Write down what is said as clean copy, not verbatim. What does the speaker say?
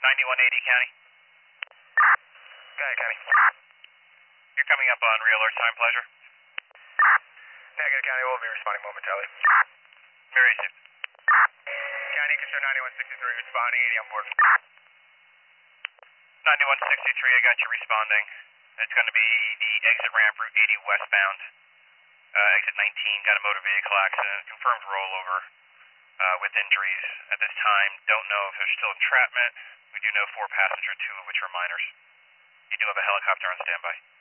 9180 County. Go ahead, County. You're coming up on real alert time, Pleasure. Negative, County. We'll be responding momentarily. Where is it? County, concern 9163, responding, 80 on board. 9163, I got you responding. It's going to be the exit ramp, Route 80 westbound. Exit 19, got a motor vehicle accident, confirmed rollover with injuries. At this time, don't know if there's still entrapment. We do know 4 passengers, 2 of which are minors. You do have a helicopter on standby.